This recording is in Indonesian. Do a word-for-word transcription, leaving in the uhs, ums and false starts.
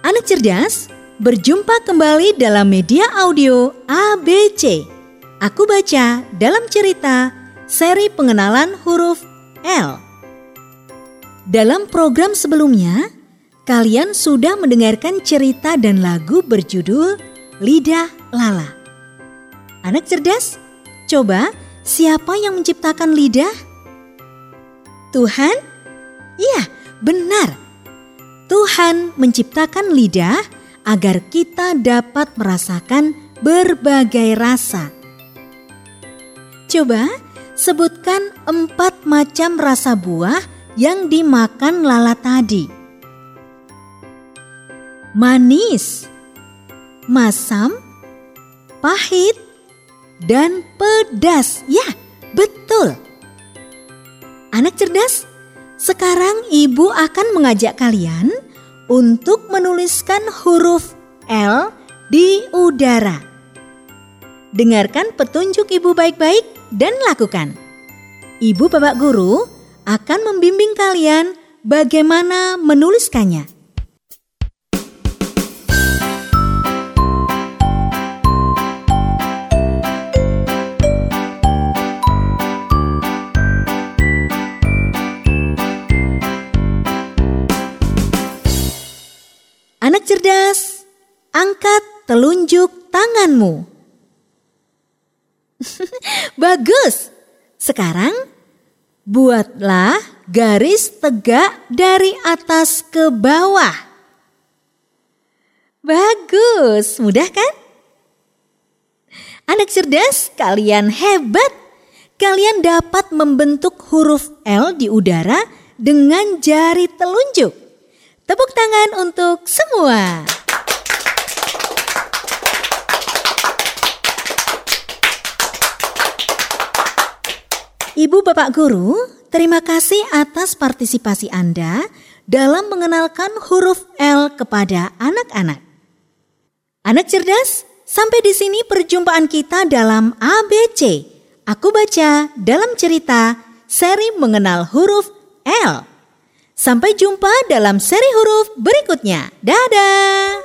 Anak cerdas, berjumpa kembali dalam media audio A B C. Aku baca dalam cerita seri pengenalan huruf L. Dalam program sebelumnya, kalian sudah mendengarkan cerita dan lagu berjudul Lidah Lala. Anak cerdas, coba siapa yang menciptakan lidah? Tuhan? Iya, benar. Tuhan menciptakan lidah agar kita dapat merasakan berbagai rasa. Coba sebutkan empat macam rasa buah yang dimakan Lala tadi. Manis, masam, pahit, dan pedas. Ya, betul. Anak cerdas, sekarang ibu akan mengajak kalian untuk menuliskan huruf L di udara. Dengarkan petunjuk ibu baik-baik dan lakukan. Ibu bapak guru akan membimbing kalian bagaimana menuliskannya. Anak cerdas, angkat telunjuk tanganmu. Bagus. Sekarang, buatlah garis tegak dari atas ke bawah. Bagus, mudah kan? Anak cerdas, kalian hebat. Kalian dapat membentuk huruf L di udara dengan jari telunjuk. Tepuk tangan untuk semua. Ibu bapak guru, terima kasih atas partisipasi Anda dalam mengenalkan huruf L kepada anak-anak. Anak cerdas, sampai di sini perjumpaan kita dalam A B C. Aku baca dalam cerita seri mengenal huruf L. Sampai jumpa dalam seri huruf berikutnya. Dadah!